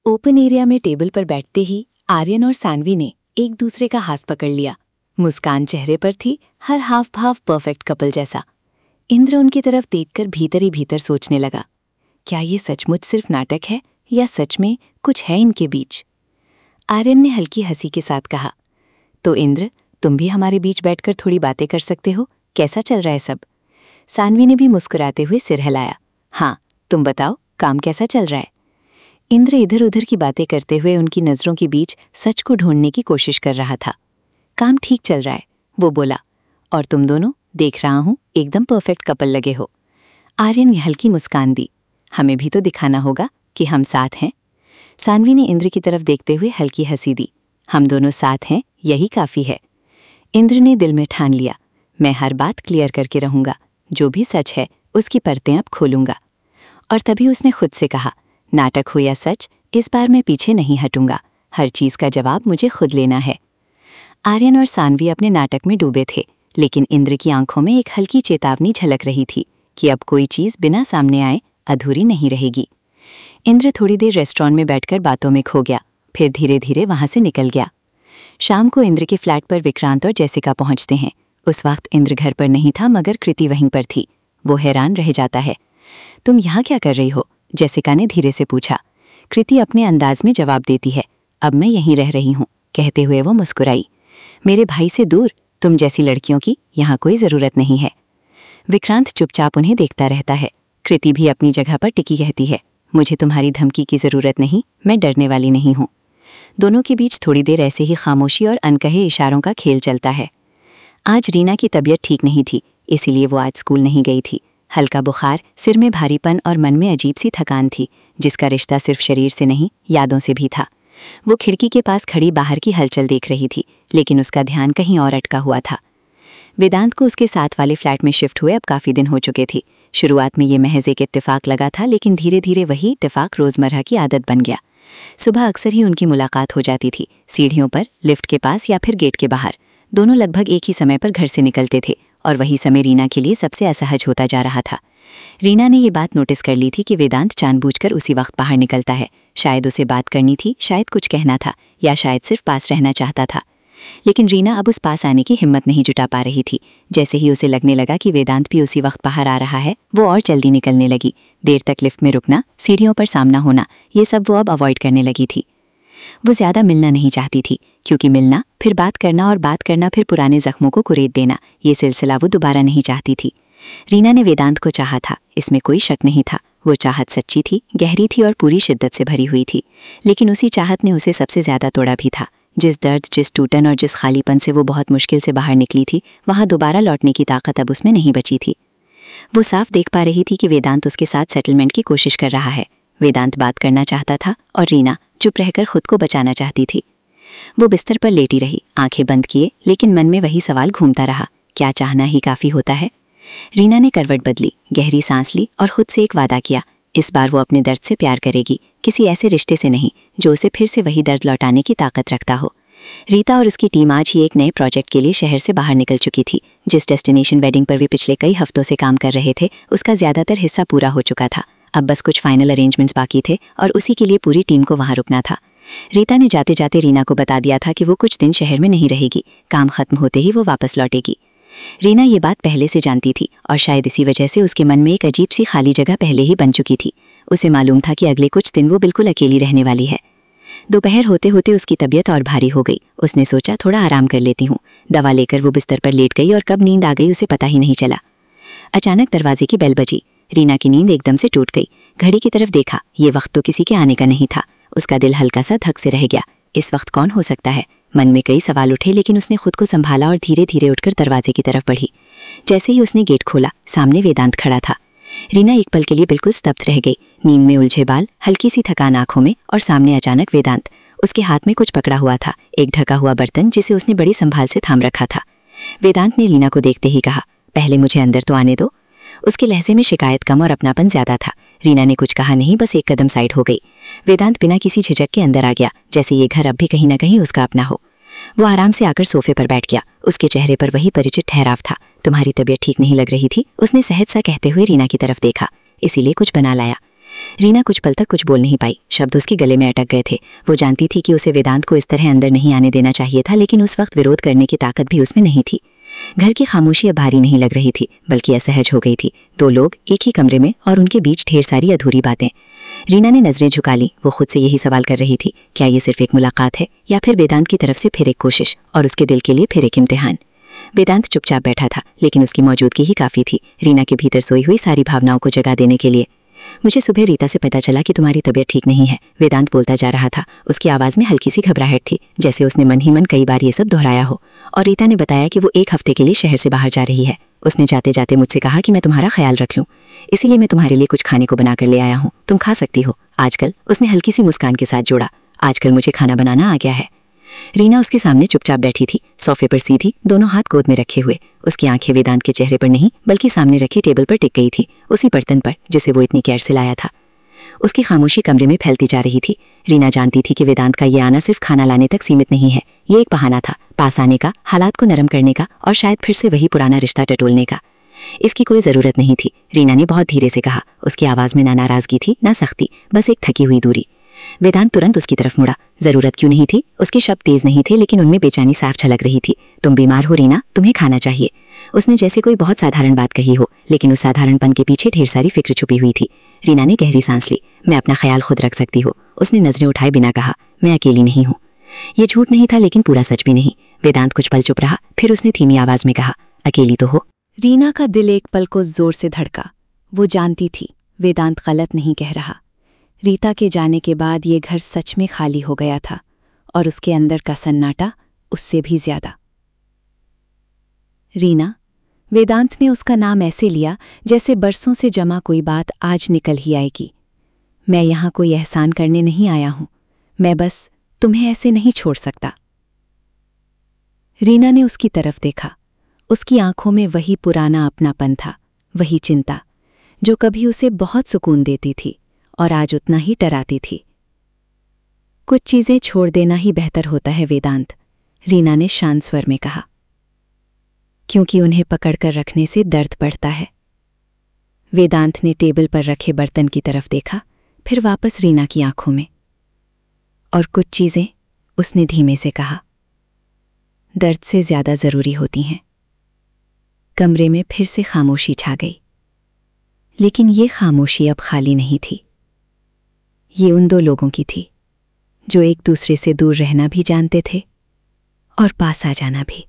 Open area में table पर बैठते ही आर्यन और सानवी ने एक दूसरे का हाथ पकड़ लिया। मुस्कान चेहरे पर थी, हर हाव भाव परफेक्ट कपल जैसा। इंद्र उनकी तरफ देखकर भीतर ही भीतर सोचने लगा, क्या ये सचमुच सिर्फ नाटक है या सच में कुछ है इनके बीच। आर्यन ने हल्की हंसी के साथ कहा, तो इंद्र, तुम भी हमारे बीच बैठकर थोड़ी बातें कर सकते हो, कैसा चल रहा है सब। सानवी ने भी मुस्कुराते हुए सिर हिलाया, हाँ तुम बताओ, काम कैसा चल रहा है। इंद्र इधर उधर की बातें करते हुए उनकी नज़रों के बीच सच को ढूंढने की कोशिश कर रहा था। काम ठीक चल रहा है, वो बोला, और तुम दोनों, देख रहा हूं एकदम परफेक्ट कपल लगे हो। आर्यन ने हल्की मुस्कान दी, हमें भी तो दिखाना होगा कि हम साथ हैं। सानवी ने इंद्र की तरफ देखते हुए हल्की हंसी दी, हम दोनों साथ हैं, यही काफ़ी है। इंद्र ने दिल में ठान लिया, मैं हर बात क्लियर करके रहूंगा, जो भी सच है उसकी परतें अब खोलूंगा। और तभी उसने खुद से कहा, नाटक हो या सच, इस बार मैं पीछे नहीं हटूंगा, हर चीज़ का जवाब मुझे खुद लेना है। आर्यन और सानवी अपने नाटक में डूबे थे, लेकिन इंद्र की आंखों में एक हल्की चेतावनी झलक रही थी कि अब कोई चीज़ बिना सामने आए अधूरी नहीं रहेगी। इंद्र थोड़ी देर रेस्टोरेंट में बैठकर बातों में खो गया, फिर धीरे धीरे वहां से निकल गया। शाम को इंद्र के फ्लैट पर विक्रांत और जेसिका पहुंचते हैं। उस वक्त इंद्र घर पर नहीं था, मगर कृति वहीं पर थी। वो हैरान रह जाता है, तुम यहाँ क्या कर रही हो, जेसिका ने धीरे से पूछा। कृति अपने अंदाज में जवाब देती है, अब मैं यहीं रह रही हूँ, कहते हुए वो मुस्कुराई। मेरे भाई से दूर तुम जैसी लड़कियों की यहाँ कोई ज़रूरत नहीं है। विक्रांत चुपचाप उन्हें देखता रहता है। कृति भी अपनी जगह पर टिकी कहती है, मुझे तुम्हारी धमकी की ज़रूरत नहीं, मैं डरने वाली नहीं हूँ। दोनों के बीच थोड़ी देर ऐसे ही खामोशी और अनकहे इशारों का खेल चलता है। आज रीना की तबीयत ठीक नहीं थी, इसीलिए वो आज स्कूल नहीं गई थी। हल्का बुखार, सिर में भारीपन और मन में अजीब सी थकान थी, जिसका रिश्ता सिर्फ शरीर से नहीं, यादों से भी था। वो खिड़की के पास खड़ी बाहर की हलचल देख रही थी, लेकिन उसका ध्यान कहीं और अटका हुआ था। वेदांत को उसके साथ वाले फ्लैट में शिफ्ट हुए अब काफ़ी दिन हो चुके थे। शुरुआत में ये महज एक इत्तेफाक लगा था, लेकिन धीरे धीरे वही इत्तेफाक रोज़मर्रा की आदत बन गया। सुबह अक्सर ही उनकी मुलाकात हो जाती थी, सीढ़ियों पर, लिफ्ट के पास या फिर गेट के बाहर। दोनों लगभग एक ही समय पर घर से निकलते थे, और वही समय रीना के लिए सबसे असहज होता जा रहा था। रीना ने ये बात नोटिस कर ली थी कि वेदांत जानबूझकर उसी वक्त बाहर निकलता है। शायद उसे बात करनी थी, शायद कुछ कहना था, या शायद सिर्फ पास रहना चाहता था। लेकिन रीना अब उस पास आने की हिम्मत नहीं जुटा पा रही थी। जैसे ही उसे लगने लगा कि वेदांत भी उसी वक्त बाहर आ रहा है, वो और जल्दी निकलने लगी। देर तक लिफ्ट में रुकना, सीढ़ियों पर सामना होना, ये सब वो अब अवॉइड करने लगी थी। वो ज़्यादा मिलना नहीं चाहती थी, क्योंकि मिलना, फिर बात करना और बात करना फिर पुराने जख्मों को कुरेद देना, ये सिलसिला वो दोबारा नहीं चाहती थी। रीना ने वेदांत को चाहा था, इसमें कोई शक नहीं था। वो चाहत सच्ची थी, गहरी थी और पूरी शिद्दत से भरी हुई थी। लेकिन उसी चाहत ने उसे सबसे ज़्यादा तोड़ा भी था। जिस दर्द, जिस टूटन और जिस खालीपन से वो बहुत मुश्किल से बाहर निकली थी, वहाँ दोबारा लौटने की ताकत अब उसमें नहीं बची थी। वो साफ देख पा रही थी कि वेदांत उसके साथ सेटलमेंट की कोशिश कर रहा है। वेदांत बात करना चाहता था और रीना चुप रहकर खुद को बचाना चाहती थी। वो बिस्तर पर लेटी रही, आंखें बंद किए, लेकिन मन में वही सवाल घूमता रहा, क्या चाहना ही काफ़ी होता है। रीना ने करवट बदली, गहरी सांस ली और खुद से एक वादा किया, इस बार वो अपने दर्द से प्यार करेगी, किसी ऐसे रिश्ते से नहीं जो उसे फिर से वही दर्द लौटाने की ताकत रखता हो। रीता और उसकी टीम आज ही एक नए प्रोजेक्ट के लिए शहर से बाहर निकल चुकी थी। जिस डेस्टिनेशन वेडिंग पर वे पिछले कई हफ्तों से काम कर रहे थे, उसका ज़्यादातर हिस्सा पूरा हो चुका था। अब बस कुछ फाइनल अरेंजमेंट्स बाकी थे और उसी के लिए पूरी टीम को वहाँ रुकना था। रीता ने जाते जाते रीना को बता दिया था कि वो कुछ दिन शहर में नहीं रहेगी, काम खत्म होते ही वो वापस लौटेगी। रीना ये बात पहले से जानती थी और शायद इसी वजह से उसके मन में एक अजीब सी खाली जगह पहले ही बन चुकी थी। उसे मालूम था कि अगले कुछ दिन वो बिल्कुल अकेली रहने वाली है। दोपहर होते होते उसकी तबीयत और भारी हो गई। उसने सोचा थोड़ा आराम कर लेती हूँ। दवा लेकर वो बिस्तर पर लेट गई और कब नींद आ गई उसे पता ही नहीं चला। अचानक दरवाजे की बेल बजी। रीना की नींद एकदम से टूट गई। घड़ी की तरफ देखा, ये वक्त तो किसी के आने का नहीं था। उसका दिल हल्का सा धक से रह गया। इस वक्त कौन हो सकता है? मन में कई सवाल उठे, लेकिन उसने खुद को संभाला और धीरे धीरे उठकर दरवाजे की तरफ बढ़ी। जैसे ही उसने गेट खोला, सामने वेदांत खड़ा था। रीना एक पल के लिए बिल्कुल स्तब्ध रह गई, नींद में उलझे बाल, हल्की सी थकान आंखों में, और सामने अचानक वेदांत। उसके हाथ में कुछ पकड़ा हुआ था, एक ढका हुआ बर्तन जिसे उसने बड़ी संभाल से थाम रखा था। वेदांत ने रीना को देखते ही कहा, पहले मुझे अंदर तो आने दो। उसके लहजे में शिकायत कम और अपनापन ज्यादा था। रीना ने कुछ कहा नहीं, बस एक कदम साइड हो गई। वेदांत बिना किसी झिझक के अंदर आ गया, जैसे ये घर अब भी कहीं ना कहीं उसका अपना हो। वो आराम से आकर सोफे पर बैठ गया। उसके चेहरे पर वही परिचित ठहराव था। तुम्हारी तबीयत ठीक नहीं लग रही थी, उसने सहज सा कहते हुए रीना की तरफ देखा। इसीलिए कुछ बना लाया। रीना कुछ पल तक कुछ बोल नहीं पाई, शब्द उसके गले में अटक गए थे। वो जानती थी कि उसे वेदांत को इस तरह अंदर नहीं आने देना चाहिए था, लेकिन उस वक्त विरोध करने की ताकत भी उसमें नहीं थी। घर की खामोशी अब भारी नहीं लग रही थी, बल्कि असहज हो गई थी। 2 लोग एक ही कमरे में और उनके बीच ढेर सारी अधूरी बातें। रीना ने नजरें झुका ली। वो खुद से यही सवाल कर रही थी, क्या ये सिर्फ एक मुलाकात है या फिर वेदांत की तरफ से फिर एक कोशिश और उसके दिल के लिए फिर एक इम्तिहान। वेदांत चुपचाप बैठा था, लेकिन उसकी मौजूदगी ही काफी थी रीना के भीतर सोई हुई सारी भावनाओं को जगा देने के लिए। मुझे सुबह रीता से पता चला कि तुम्हारी तबीयत ठीक नहीं है, वेदांत बोलता जा रहा था। उसकी आवाज में हल्की सी घबराहट थी, जैसे उसने मन ही मन कई बार ये सब दोहराया हो। और रीता ने बताया कि वो 1 हफ्ते के लिए शहर से बाहर जा रही है। उसने जाते जाते मुझसे कहा कि मैं तुम्हारा ख्याल रख लूं, इसीलिए मैं तुम्हारे लिए कुछ खाने को बनाकर ले आया हूँ, तुम खा सकती हो। आजकल, उसने हल्की सी मुस्कान के साथ जोड़ा, आजकल मुझे खाना बनाना आ गया है। रीना उसके सामने चुपचाप बैठी थी, सोफे पर सीधी, दोनों हाथ गोद में रखे हुए। उसकी आंखें वेदांत के चेहरे पर नहीं, बल्कि सामने रखी टेबल पर टिक गई थी, उसी बर्तन पर जिसे वो इतनी केयर से लाया था। उसकी खामोशी कमरे में फैलती जा रही थी। रीना जानती थी कि वेदांत का ये आना सिर्फ खाना लाने तक सीमित नहीं है। ये एक बहाना था, पास आने का, हालात को नरम करने का और शायद फिर से वही पुराना रिश्ता टटोलने का। इसकी कोई जरूरत नहीं थी, रीना ने बहुत धीरे से कहा। उसकी आवाज में ना नाराजगी थी, ना सख्ती, बस एक थकी हुई दूरी। वेदांत तुरंत उसकी तरफ मुड़ा। जरूरत क्यों नहीं थी? उसके शब्द तेज नहीं थे, लेकिन उनमें बेचैनी साफ झलक रही थी। तुम बीमार हो रीना, तुम्हें खाना चाहिए। उसने जैसे कोई बहुत साधारण बात कही हो, लेकिन उस साधारणपन के पीछे ढेर सारी फिक्र छुपी हुई थी। रीना ने गहरी सांस ली। मैं अपना ख्याल खुद रख सकती हूँ, उसने नजरें उठाए बिना कहा। मैं अकेली नहीं हूँ। ये झूठ नहीं था, लेकिन पूरा सच भी नहीं। वेदांत कुछ पल चुप रहा, फिर उसने धीमी आवाज में कहा, अकेली तो हो। रीना का दिल एक पल को जोर से धड़का। वो जानती थी वेदांत गलत नहीं कह रहा। रीता के जाने के बाद ये घर सच में खाली हो गया था, और उसके अंदर का सन्नाटा उससे भी ज्यादा। रीना, वेदांत ने उसका नाम ऐसे लिया जैसे बरसों से जमा कोई बात आज निकल ही आएगी। मैं यहां कोई एहसान करने नहीं आया हूं, मैं बस तुम्हें ऐसे नहीं छोड़ सकता। रीना ने उसकी तरफ देखा। उसकी आंखों में वही पुराना अपनापन था, वही चिंता जो कभी उसे बहुत सुकून देती थी और आज उतना ही डराती थी। कुछ चीजें छोड़ देना ही बेहतर होता है वेदांत, रीना ने शांत स्वर में कहा, क्योंकि उन्हें पकड़कर रखने से दर्द बढ़ता है। वेदांत ने टेबल पर रखे बर्तन की तरफ देखा, फिर वापस रीना की आंखों में। और कुछ चीजें, उसने धीमे से कहा, दर्द से ज्यादा जरूरी होती हैं। कमरे में फिर से खामोशी छा गई, लेकिन ये खामोशी अब खाली नहीं थी। ये उन 2 लोगों की थी जो एक दूसरे से दूर रहना भी जानते थे और पास आ जाना भी।